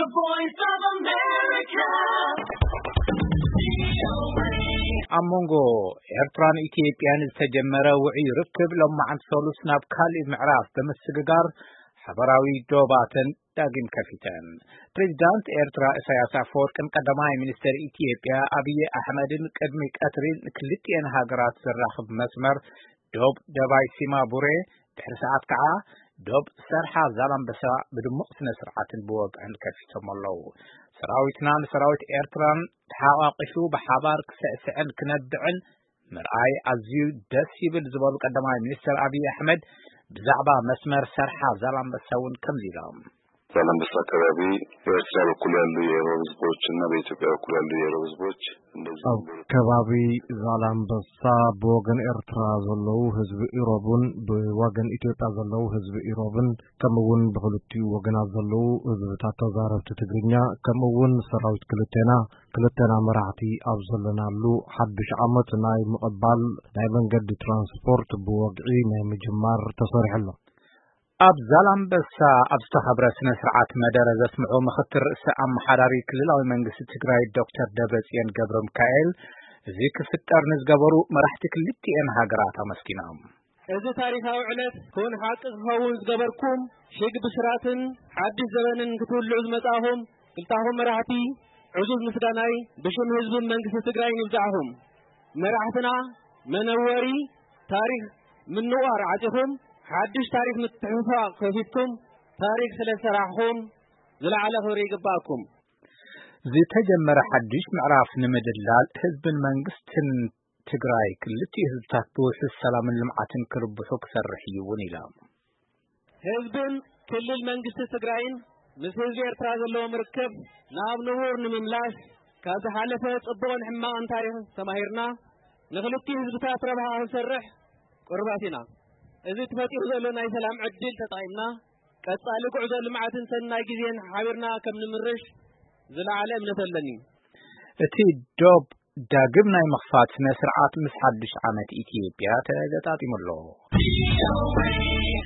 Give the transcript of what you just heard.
Voice of America. Amongo Ertran Ethiopian ተጀመረ ውዕይ ርክብ ለማዓን ሶሉስ ናብ ካልእ ምዕራፍ በመስግጋር ሓበራዊ ዶባትን ዳግም ከፊተን ፕሬዝዳንት ኤርትራ ኢሳያስ አፈወርቂን ቀዳማይ ሚኒስትር ኢትዮጵያ አብይ አህመድን ቅድሚ ቀትሪን ክልቲአን ሃገራት ዘራኽብ መስመር ዶብ ደባይ ሲማ ቡሬ ድሕሪ ሰዓት ከዓ ዶብ ሰርሓ ዛላምበሳ ብድሙቕ ስነ ስርዓትን ብወግዕን ከፊቶም ኣለዉ ሰራዊትና ንሰራዊት ኤርትራን ተሓቋቂፉ ብሓባር ክስዕስዕን ክነብዕን ምርኣይ ኣዝዩ ደስ ይብል ዝበሉ ቀዳማይ ሚኒስትር አብይ አህመድ ብዛዕባ መስመር ሰርሓ ዛላምበሳ እውን ከምዚ ኢሎም ዛላምበሳ አካባቢ በኤርትራ በኩል ያሉ የኢሮብ ህዝቦችና በኢትዮጵያ በኩል ያሉ የኢሮብ ህዝቦች እንደዚህ ከባቢ ዛላምበሳ በወገን ኤርትራ ዘለው ህዝብ ኢሮብን በወገን ኢትዮጵያ ዘለው ህዝብ ኢሮብን ከመውን በሁለቱ ወገናት ዘለው ህዝብታት ተዛረብቲ ትግርኛ ከመውን ሰራዊት ክልተና መራሕቲ ኣብ ዘለናሉ ሓድሽ ዓመት ናይ ምቕባል ናይ መንገዲ ትራንስፖርት ብወግዒ ናይ ምጅማር ተሰሪሕሎ ኣብ ዛላምበሳ ኣብ ዝተኸብረ ስነ ስርዓት መደረ ዘስምዑ ምክትል ርእሰ ኣመሓዳሪ ክልላዊ መንግስቲ ትግራይ ዶክተር ደብረጽዮን ገብረ ሚካኤል እዚ ክፍጠር ንዝገበሩ መራሕቲ ክልቲአን ሃገራት ኣመስጊኖም እዚ ታሪኻዊ ዕለት ኩን ሓቂ ክኸውን ዝገበርኩም ሽግ ብስራትን ሓድሽ ዘበንን ክትውልዑ ዝመጻኹም ክልታኹም መራሕቲ ዕዙዝ ምስጋናይ ብሽም ህዝብን መንግስቲ ትግራይ ይብዛዕኹም መራሕትና መነወሪ ታሪክ ምንዋር ዓጢኹም ሓድሽ ታሪክ ምትሕፋቅ ከፊትኩም ታሪክ ስለሰራሕኹም ዝለዓለ ክብሪ ይግባእኩም ዝተጀመረ ሓድሽ ምዕራፍ ንምድላል ህዝብን መንግስትን ትግራይ ክልቲኡ ህዝብታት ብውሕስ ሰላምን ልምዓትን ክርብሑ ክሰርሕ እዩ እውን ኢሎም ህዝብን ክልል መንግስቲ ትግራይን ምስ ህዝቢ ኤርትራ ዘለዎም ርክብ ናብ ንቡር ንምምላስ ካብ ዝሓለፈ ጽቡቕን ሕማቕን ታሪክ ተማሂርና ንክልቲኡ ህዝብታት ረብሓ ክንሰርሕ ቁርባት ኢና እዚ ተፈጢሩ ዘሎ ናይ ሰላም ዕድል ተጠቒምና ቀጻሊ ጉዕዞ ልምዓትን ሰናይ ግዜን ሓቢርና ከም ንምርሽ ዝለዓለ እምነት ኣለኒ እቲ ዶብ ዳግም ናይ ምኽፋት ስነ ስርዓት ምስ ሓድሽ ዓመት ኢትዮጵያ ተገጣጢሙሎ